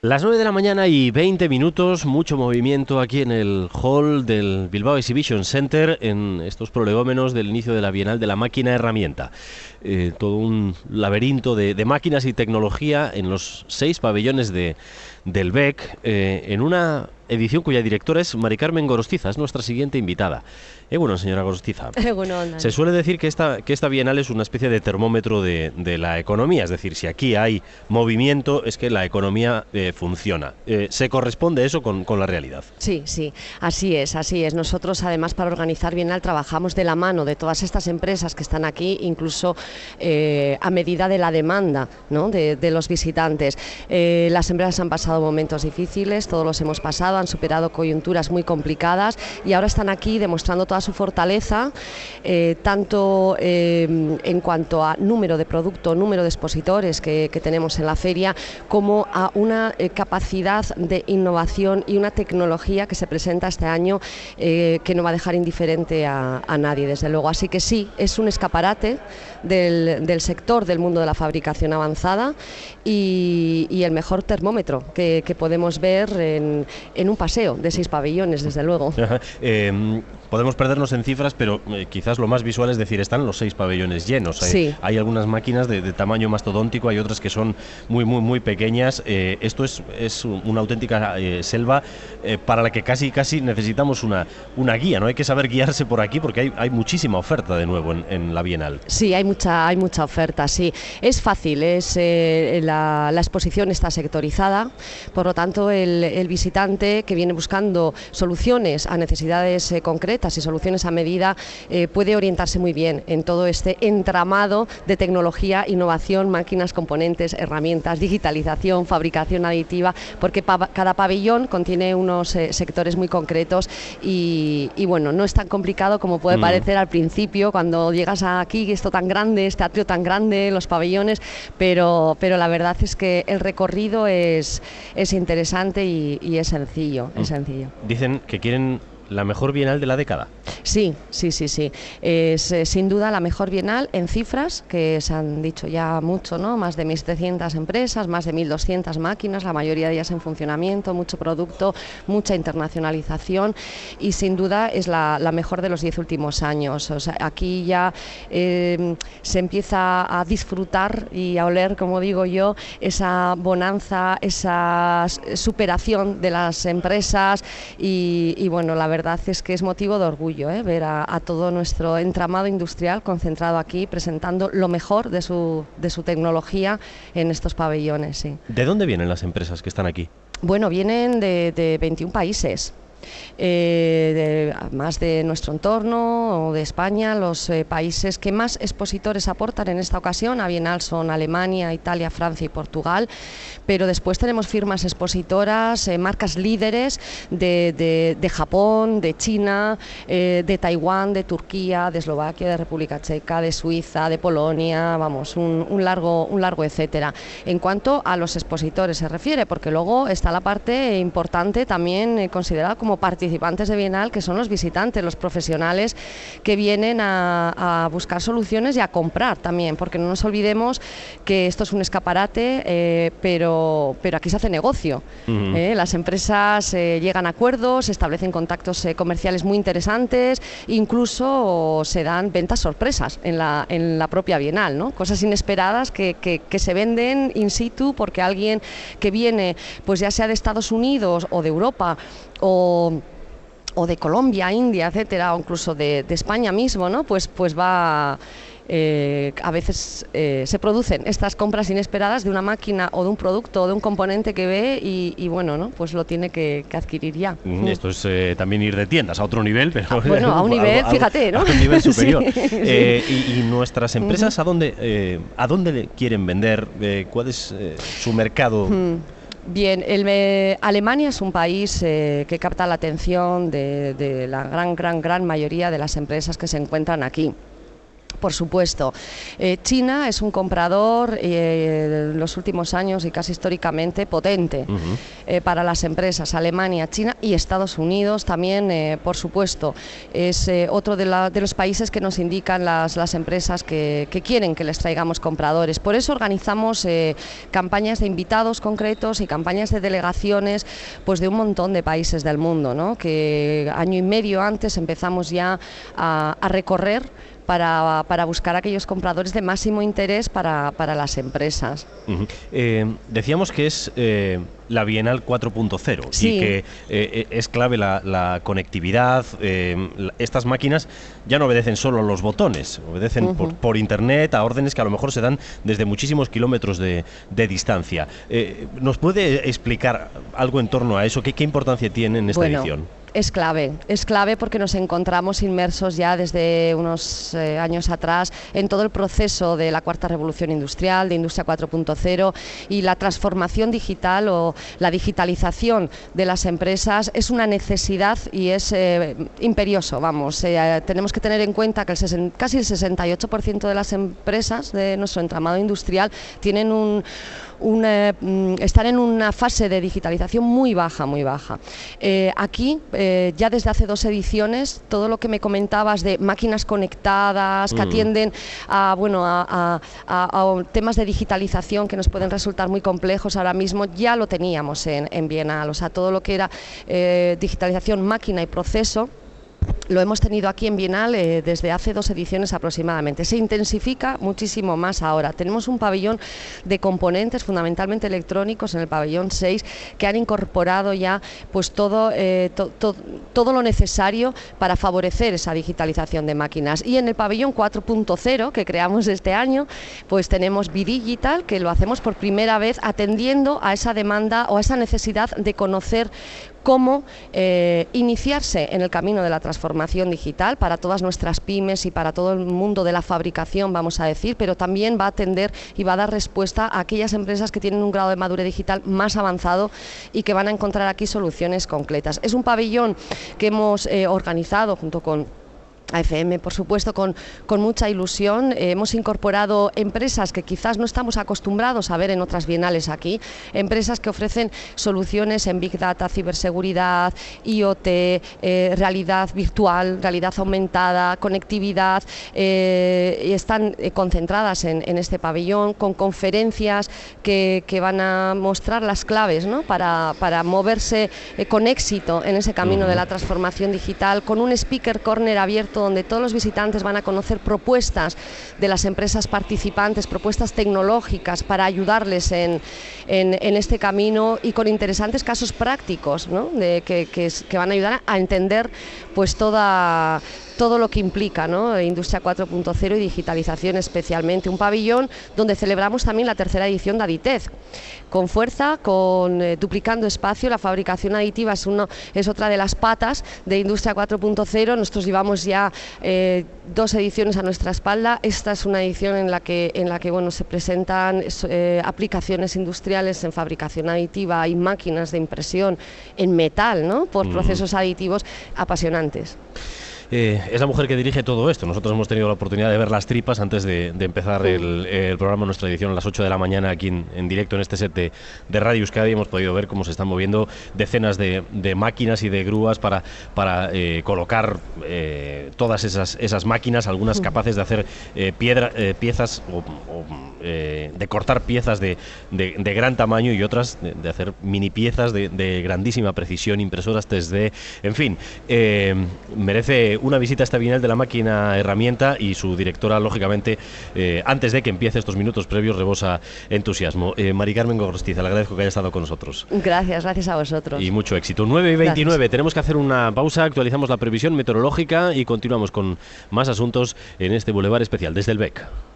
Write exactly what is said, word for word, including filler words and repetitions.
Las nueve de la mañana y veinte minutos, mucho movimiento aquí en el hall del Bilbao Exhibition Center en estos prolegómenos del inicio de la Bienal de la Máquina Herramienta. Eh, todo un laberinto de, de máquinas y tecnología en los seis pabellones de, del B E C, eh, en una edición cuya directora es Mari Carmen Gorostiza, es nuestra siguiente invitada. Eh, bueno, señora Gorostiza, eh, bueno, se suele decir que esta, que esta Bienal es una especie de termómetro de, de la economía, es decir, si aquí hay movimiento es que la economía eh, funciona. Eh, ¿Se corresponde eso con, con la realidad? Sí, sí, así es, así es. Nosotros además para organizar Bienal trabajamos de la mano de todas estas empresas que están aquí, incluso eh, a medida de la demanda, ¿no?, de, de los visitantes. Eh, las empresas han pasado momentos difíciles, todos los hemos pasado, han superado coyunturas muy complicadas y ahora están aquí demostrando toda su fortaleza, eh, tanto eh, en cuanto a número de producto, número de expositores que, que tenemos en la feria, como a una eh, capacidad de innovación y una tecnología que se presenta este año eh, que no va a dejar indiferente a, a nadie, desde luego. Así que sí, es un escaparate del, del sector del mundo de la fabricación avanzada y, y el mejor termómetro que, que podemos ver en, en un paseo de seis pabellones, desde luego. eh, Podemos perdernos en cifras, pero eh, quizás lo más visual es decir, están los seis pabellones llenos. Hay, sí. hay algunas máquinas de, de tamaño mastodóntico, hay otras que son muy, muy, muy pequeñas. Eh, esto es, es una auténtica eh, selva eh, para la que casi, casi necesitamos una, una guía, ¿no? Hay que saber guiarse por aquí porque hay, hay muchísima oferta de nuevo en, en la Bienal. Sí, hay mucha, hay mucha oferta, sí. Es fácil, es, eh, la, la exposición está sectorizada, por lo tanto el, el visitante que viene buscando soluciones a necesidades eh, concretas y soluciones a medida eh, puede orientarse muy bien en todo este entramado de tecnología, innovación, máquinas, componentes, herramientas, digitalización, fabricación aditiva, porque pa cada pabellón contiene unos eh, sectores muy concretos y, y bueno, no es tan complicado como puede mm. parecer al principio cuando llegas aquí, esto tan grande, este atrio tan grande, los pabellones, pero, pero la verdad es que el recorrido es, es interesante y, y es sencillo, mm. es sencillo. Dicen que quieren la mejor Bienal de la década. Sí, sí, sí, sí. Es eh, sin duda la mejor Bienal en cifras, que se han dicho ya mucho, ¿no? Más de mil setecientas empresas, más de mil doscientas máquinas, la mayoría de ellas en funcionamiento, mucho producto, mucha internacionalización y sin duda es la, la mejor de los diez últimos años. O sea, aquí ya eh, se empieza a disfrutar y a oler, como digo yo, esa bonanza, esa superación de las empresas y, y bueno, la verdad La verdad es que es motivo de orgullo ¿eh? ver a, a todo nuestro entramado industrial concentrado aquí, presentando lo mejor de su, de su tecnología en estos pabellones. Sí. ¿De dónde vienen las empresas que están aquí? Bueno, vienen de, de veintiún países. Eh, de, más de nuestro entorno o de España, los eh, países que más expositores aportan en esta ocasión a Bienal son Alemania, Italia, Francia y Portugal, pero después tenemos firmas expositoras, eh, marcas líderes de, de, de Japón, de China, eh, de Taiwán, de Turquía, de Eslovaquia, de República Checa, de Suiza, de Polonia, vamos, un, un, largo, un largo etcétera. En cuanto a los expositores se refiere, porque luego está la parte importante también eh, considerada como participantes de Bienal, que son los visitantes, los profesionales que vienen a, a buscar soluciones y a comprar también, porque no nos olvidemos que esto es un escaparate, eh, pero, pero aquí se hace negocio. Uh-huh. eh, las empresas eh, llegan a acuerdos, establecen contactos eh, comerciales muy interesantes, incluso se dan ventas sorpresas en la, en la propia Bienal, ¿no? Cosas inesperadas que, que, que se venden in situ porque alguien que viene, pues ya sea de Estados Unidos o de Europa o o de Colombia, India, etcétera, o incluso de, de España mismo, ¿no? Pues, pues va, eh, a veces eh, se producen estas compras inesperadas de una máquina o de un producto o de un componente que ve y, y bueno, ¿no? Pues lo tiene que, que adquirir ya. Mm, esto es eh, también ir de tiendas a otro nivel, pero ah, bueno, a un nivel, algo, fíjate, ¿no? A un nivel superior. sí, eh, sí. Y, y nuestras empresas, ¿a dónde, eh, a dónde le quieren vender? Eh, ¿Cuál es eh, su mercado? Mm. Bien, el, eh, Alemania es un país eh, que capta la atención de, de la gran, gran, gran mayoría de las empresas que se encuentran aquí. Por supuesto. Eh, China es un comprador eh, en los últimos años y casi históricamente potente uh-huh. eh, para las empresas. Alemania, China y Estados Unidos también, eh, por supuesto. Es eh, otro de, la, de los países que nos indican las, las empresas que, que quieren que les traigamos compradores. Por eso organizamos eh, campañas de invitados concretos y campañas de delegaciones pues, de un montón de países del mundo, ¿no? Que año y medio antes empezamos ya a, a recorrer Para, para buscar aquellos compradores de máximo interés para, para las empresas. Uh-huh. eh, decíamos que es eh, la Bienal cuatro punto cero sí. y que eh, es clave la, la conectividad. Eh, la, estas máquinas ya no obedecen solo a los botones, obedecen uh-huh. por, por internet a órdenes que a lo mejor se dan desde muchísimos kilómetros de, de distancia. Eh, ¿Nos puede explicar algo en torno a eso? ¿Qué, qué importancia tiene en esta bueno. edición? Es clave, es clave porque nos encontramos inmersos ya desde unos eh, años atrás en todo el proceso de la cuarta revolución industrial, de Industria cuatro punto cero, y la transformación digital o la digitalización de las empresas es una necesidad y es eh, imperioso, vamos. Eh, tenemos que tener en cuenta que el sesen, casi el sesenta y ocho por ciento de las empresas de nuestro entramado industrial tienen un Una, están en una fase de digitalización muy baja, muy baja. Eh, aquí, eh, ya desde hace dos ediciones, todo lo que me comentabas de máquinas conectadas, que mm. atienden a, bueno, a, a, a, a temas de digitalización que nos pueden resultar muy complejos ahora mismo, ya lo teníamos en, en Bienal. O sea, todo lo que era eh, digitalización, máquina y proceso, lo hemos tenido aquí en Bienal eh, desde hace dos ediciones aproximadamente. Se intensifica muchísimo más ahora. Tenemos un pabellón de componentes fundamentalmente electrónicos en el pabellón seis que han incorporado ya pues todo, eh, to, to, todo lo necesario para favorecer esa digitalización de máquinas. Y en el pabellón cuatro punto cero que creamos este año, pues tenemos Bidigital, que lo hacemos por primera vez atendiendo a esa demanda o a esa necesidad de conocer cómo eh, iniciarse en el camino de la transformación digital para todas nuestras pymes y para todo el mundo de la fabricación, vamos a decir, pero también va a atender y va a dar respuesta a aquellas empresas que tienen un grado de madurez digital más avanzado y que van a encontrar aquí soluciones concretas. Es un pabellón que hemos eh, organizado junto con A F M, por supuesto, con, con mucha ilusión. Eh, hemos incorporado empresas que quizás no estamos acostumbrados a ver en otras bienales aquí, empresas que ofrecen soluciones en Big Data, ciberseguridad, IoT, eh, realidad virtual, realidad aumentada, conectividad, eh, y están eh, concentradas en, en este pabellón, con conferencias que, que van a mostrar las claves, ¿no? para, para moverse eh, con éxito en ese camino de la transformación digital, con un speaker corner abierto donde todos los visitantes van a conocer propuestas de las empresas participantes, propuestas tecnológicas para ayudarles en, en, en este camino y con interesantes casos prácticos, ¿no? de, que, que, que van a ayudar a entender pues toda... todo lo que implica, ¿no? Industria cuatro punto cero y digitalización especialmente. Un pabellón donde celebramos también la tercera edición de Aditez, con fuerza, con eh, duplicando espacio. La fabricación aditiva es, uno, es otra de las patas de Industria cuatro punto cero. Nosotros llevamos ya eh, dos ediciones a nuestra espalda. Esta es una edición en la que, en la que bueno, se presentan eh, aplicaciones industriales en fabricación aditiva y máquinas de impresión en metal, ¿no? Por mm. procesos aditivos apasionantes. Eh, es la mujer que dirige todo esto. Nosotros hemos tenido la oportunidad de ver las tripas antes de, de empezar sí. el, el programa, nuestra edición a las ocho de la mañana aquí en, en directo en este set de, de Radio Euskadi. Hemos podido ver cómo se están moviendo decenas de, de máquinas y de grúas para, para eh, colocar eh, todas esas, esas máquinas, algunas capaces de hacer eh, piedra, eh, piezas o, o eh, de cortar piezas de, de, de gran tamaño y otras de, de hacer mini piezas de, de grandísima precisión, impresoras tres D, en fin, eh, merece una visita a esta Bienal de la Máquina Herramienta y su directora, lógicamente, eh, antes de que empiece estos minutos previos, rebosa entusiasmo. Eh, Mari Carmen Gorostiza, le agradezco que haya estado con nosotros. Gracias, gracias a vosotros. Y mucho éxito. nueve y veintinueve, gracias. Tenemos que hacer una pausa, actualizamos la previsión meteorológica y continuamos con más asuntos en este Boulevard especial desde el B E C.